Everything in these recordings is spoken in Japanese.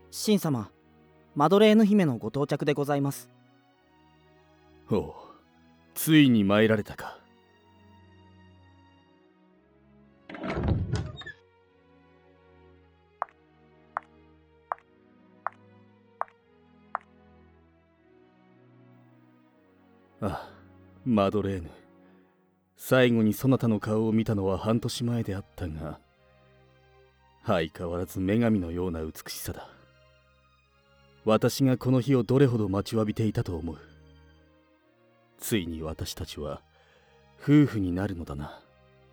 神様、マドレーヌ姫のご到着でございます。 おう、ついに参られたか。あ、マドレーヌ。最後にそなたの顔を見たのは半年前であったが、相変わらず女神のような美しさだ。私がこの日をどれほど待ちわびていたと思う。ついに私たちは夫婦になるのだな。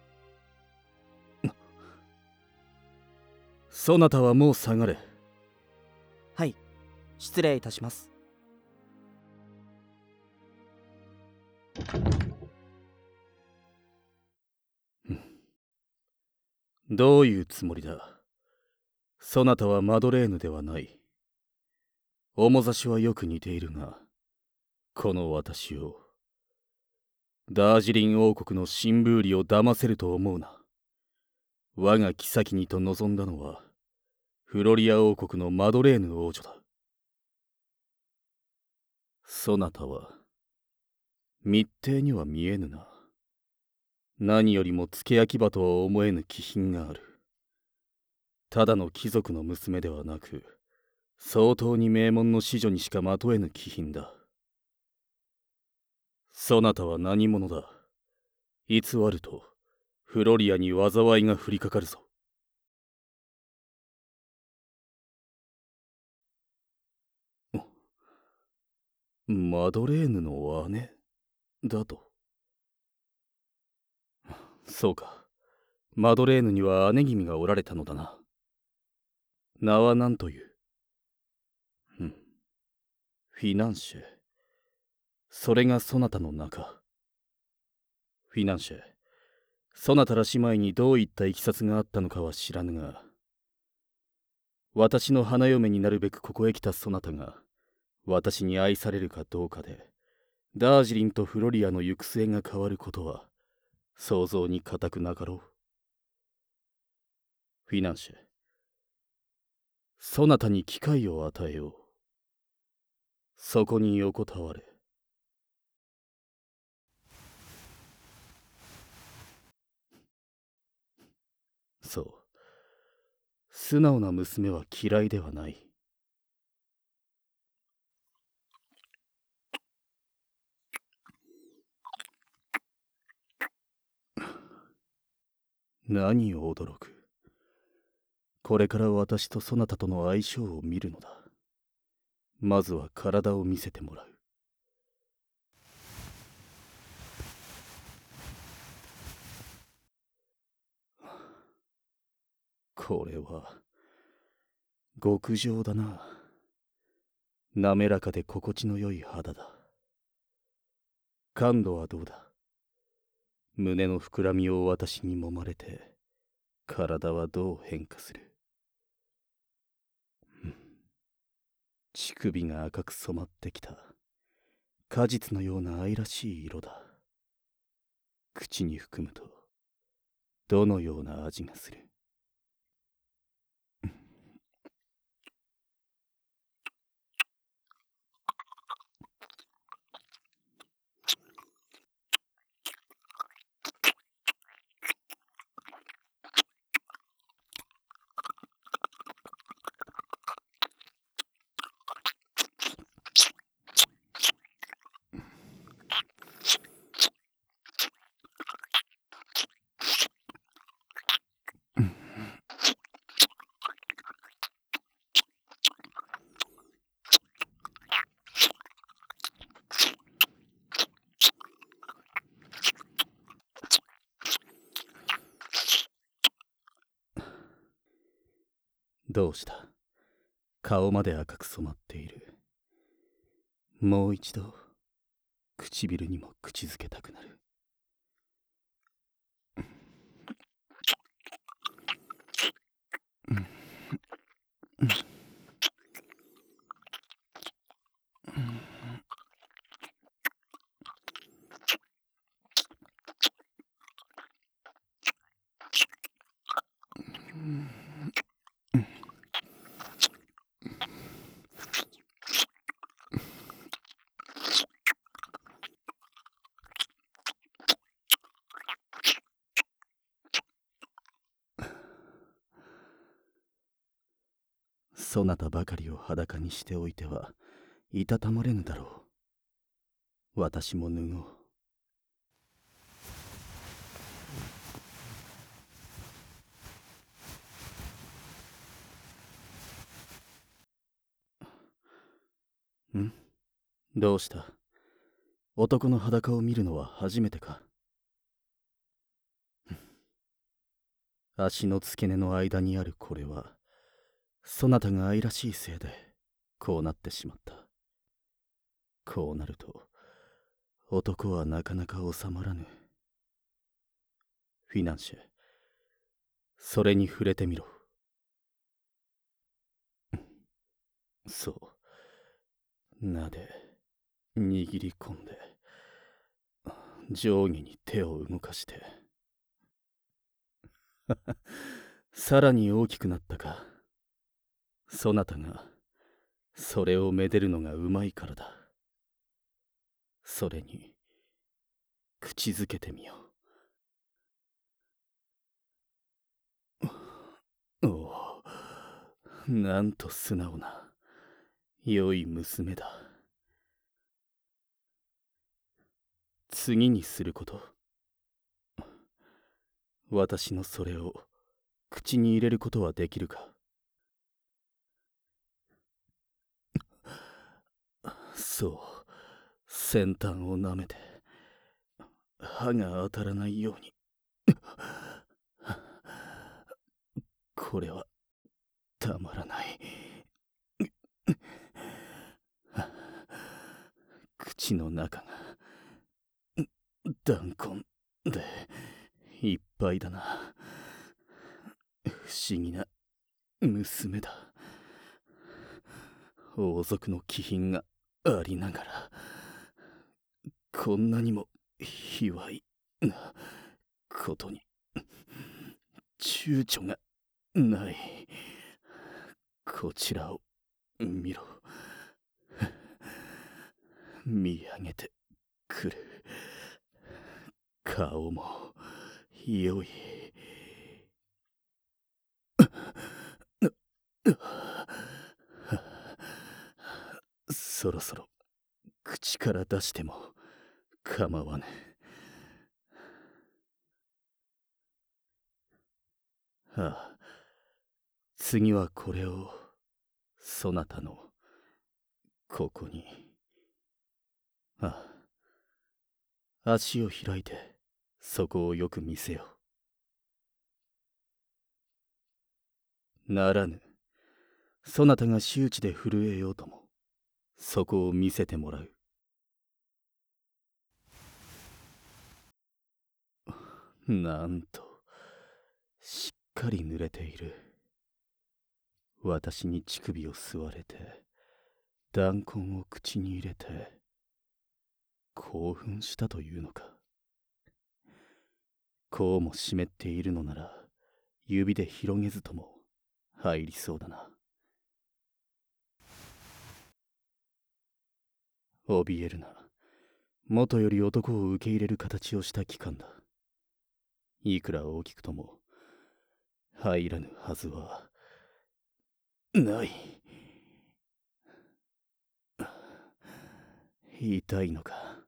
そなたはもう下がれ。 はい、失礼いたします。 どういうつもりだ。そなたはマドレーヌではない。面差しはよく似ているが、この私をダージリン王国の新ブーリを騙せると思うな。我が妃にと望んだのはフロリア王国のマドレーヌ王女だ。そなたは密偵には見えぬな。何よりも付け焼き場とは思えぬ気品がある。ただの貴族の娘ではなく、相当に名門の子女にしかまとえぬ気品だ。そなたは何者だ。偽るとフロリアに災いが降りかかるぞ。マドレーヌの姉だと。そうか。マドレーヌには姉君がおられたのだな。名は何という。フィナンシェ。それがそなたの名か。フィナンシェ。そなたら姉妹にどういったいきさつがあったのかは知らぬが、私の花嫁になるべくここへ来たそなたが私に愛されるかどうかでダージリンとフロリアの行く末が変わることは想像に難くなかろう。フィナンシェ、そなたに機会を与えよう。そこに横たわれ。そう、素直な娘は嫌いではない。何を驚く。これから私とそなたとの相性を見るのだ。まずは体を見せてもらう。これは極上だな。滑らかで心地の良い肌だ。感度はどうだ。胸の膨らみを私に揉まれて体はどう変化する。乳首が赤く染まってきた。果実のような愛らしい色だ。口に含むとどのような味がする。どうした。顔まで赤く染まっている。もう一度唇にも口づけたくなる。 そなたばかりを裸にしておいてはいたたまれぬだろう。私も脱ごう。どうした？男の裸を見るのは初めてか？足の付け根の間にあるこれは、そなたが愛らしいせいでこうなってしまった。こうなると男はなかなか収まらぬ。フィナンシェ、それに触れてみろ。そう、なで握り込んで上下に手を動かしてさらに大きくなったか。そなたがそれをめでるのがうまいからだ。それに口づけてみよう。おお、なんと素直な良い娘だ。次にすること、私のそれを口に入れることはできるか？そう、先端を舐めて歯が当たらないように。これはたまらない。口の中が弾痕でいっぱいだな。不思議な娘だ。王族の気品がありながらこんなにも卑猥なことに躊躇がない。こちらを見ろ。見上げてくる。顔も良い。そろそろ口から出しても構わぬ。ああ、次はこれをそなたのここに。ああ、足を開いてそこをよく見せよ。ならぬ。そなたが周知で震えようともそこを見せてもらう。なんとしっかり濡れている。私に乳首を吸われて弾痕を口に入れて興奮したというのか。こうも湿っているのなら指で広げずとも入りそうだな。怯えるな。元より男を受け入れる形をした機関だ。いくら大きくとも入らぬはずはない。痛いのか。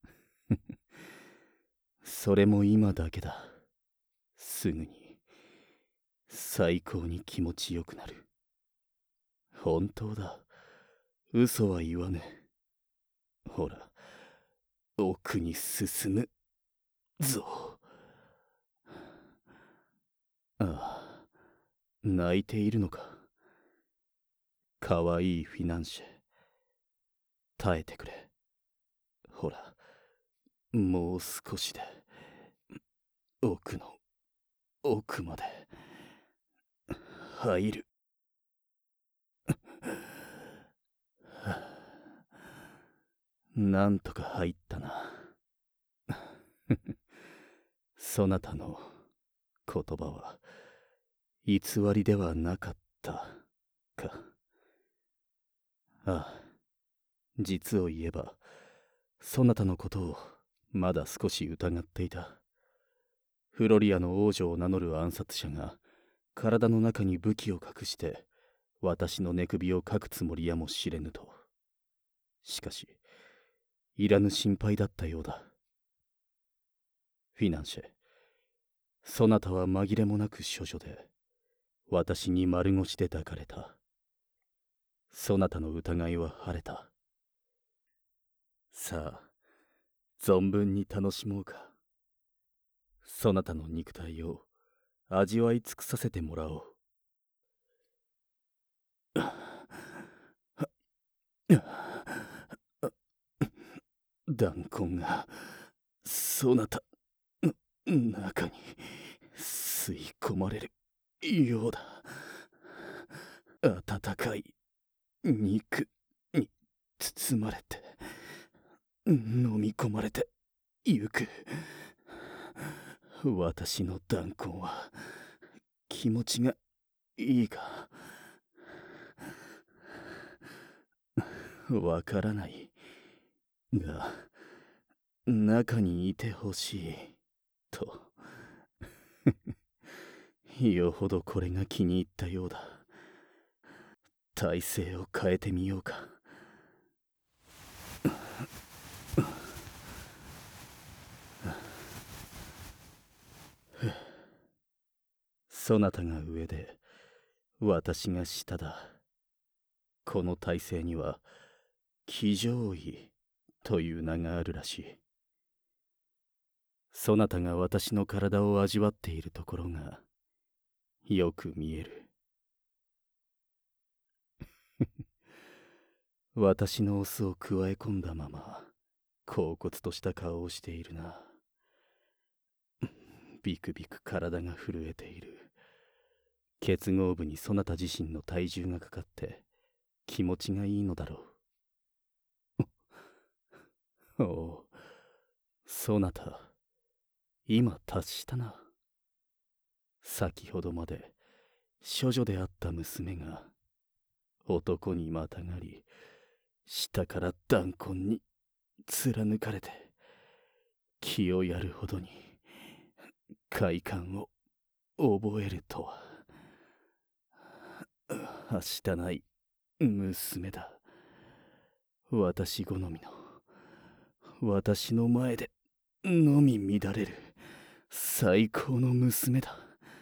それも今だけだ。すぐに最高に気持ちよくなる。本当だ。嘘は言わぬ。ほら、奥に進むぞ。ああ、泣いているのか。かわいいフィナンシェ、耐えてくれ。ほら、もう少しで奥の奥まで入る。なんとか入ったな。そなたの言葉は偽りではなかったか。ああ、実を言えばそなたのことをまだ少し疑っていた。フロリアの王女を名乗る暗殺者が体の中に武器を隠して私の寝首をかくつもりやもしれぬと。しかし、いらぬ心配だったようだ。フィナンシェ、そなたは紛れもなく処女で、私に丸腰で抱かれた。そなたの疑いは晴れた。さあ、存分に楽しもうか。そなたの肉体を味わい尽くさせてもらおう。弾痕がそなたの中に吸い込まれるようだ。温かい肉に包まれて飲み込まれてゆく。私の弾痕は気持ちがいいかわからないが、中にいてほしいとよほどこれが気に入ったようだ。体勢を変えてみようか。そなたが上で私が下だ。この体勢には騎乗位という名があるらしい。そなたが私の体を味わっているところがよく見える。私のオスをくわえ込んだまま恍惚とした顔をしているな。ビクビク体が震えている。結合部にそなた自身の体重がかかって気持ちがいいのだろう。おお、そなた今達したな。先ほどまで処女であった娘が男にまたがり、下から弾痕に貫かれて気をやるほどに快感を覚えるとは。はしたない娘だ。私好みの、私の前でのみ乱れる最高の娘だ。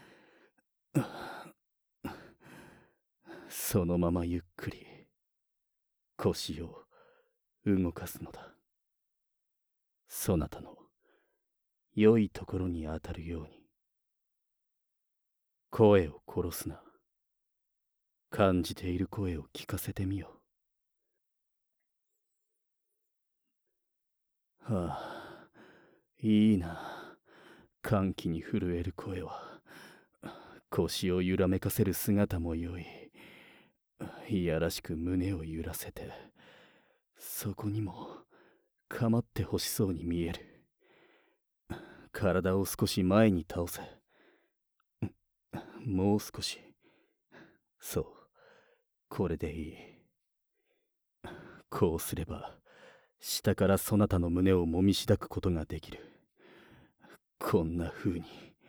そのままゆっくり腰を動かすのだ。そなたの良いところに当たるように。声を殺すな。感じている声を聞かせてみよう。はあ、いいな。歓喜に震える声は。腰を揺らめかせる姿も良い。いやらしく胸を揺らせて、そこにも構ってほしそうに見える。体を少し前に倒せ。もう少し。そう、これでいい。こうすれば下からそなたの胸をもみしだくことができる。こんな風に。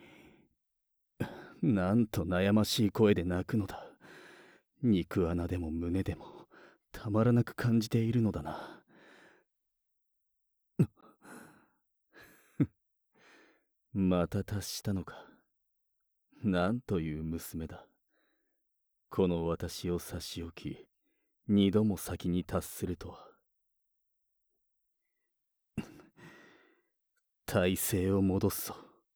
なんと悩ましい声で泣くのだ。肉穴でも胸でもたまらなく感じているのだな。また達したのか。なんという娘だ。この私を差し置き、二度も先に達するとは。体勢を戻すぞ。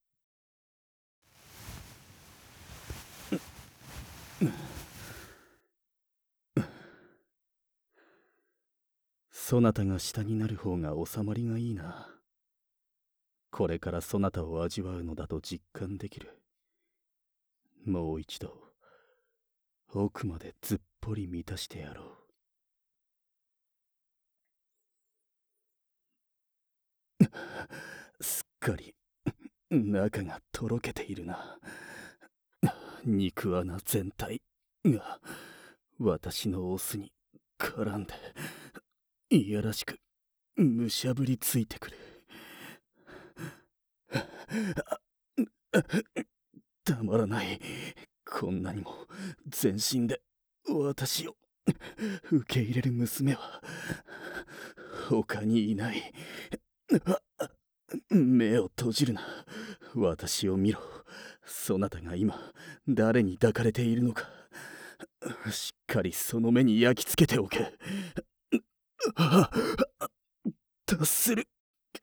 そなたが下になる方が収まりがいいな。これからそなたを味わうのだと実感できる。もう一度奥までずっぽり満たしてやろう。すっかり中がとろけているな。肉穴全体が私のオスに絡んでいやらしくむしゃぶりついてくる。たまらない。こんなにも全身で私を受け入れる娘は他にいない。目を閉じるな。私を見ろ。そなたが今誰に抱かれているのか、しっかりその目に焼き付けておけ。達する。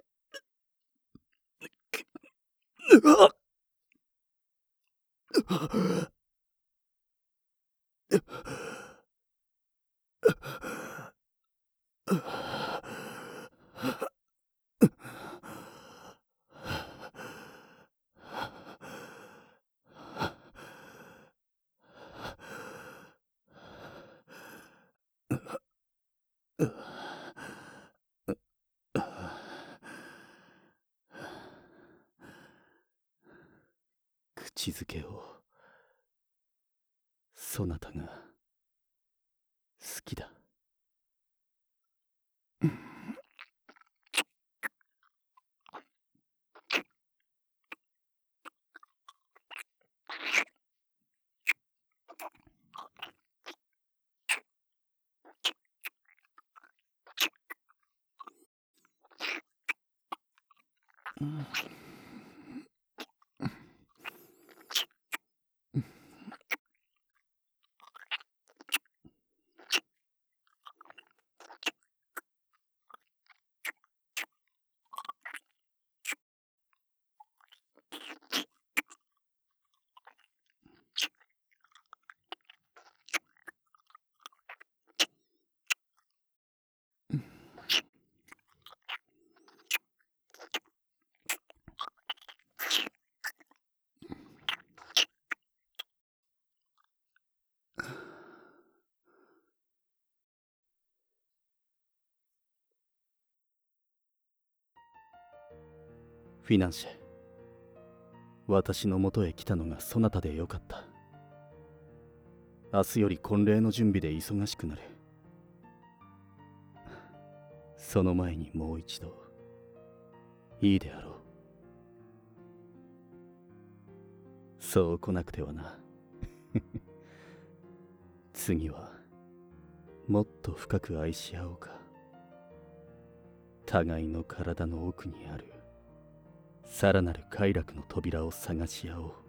口づけを、そなたが好きだ。フィナンシェ、私のもとへ来たのがそなたでよかった。明日より婚礼の準備で忙しくなる。その前にもう一度いいであろう。そう来なくてはな。次はもっと深く愛し合おうか。互いの体の奥にあるさらなる快楽の扉を探し合おう。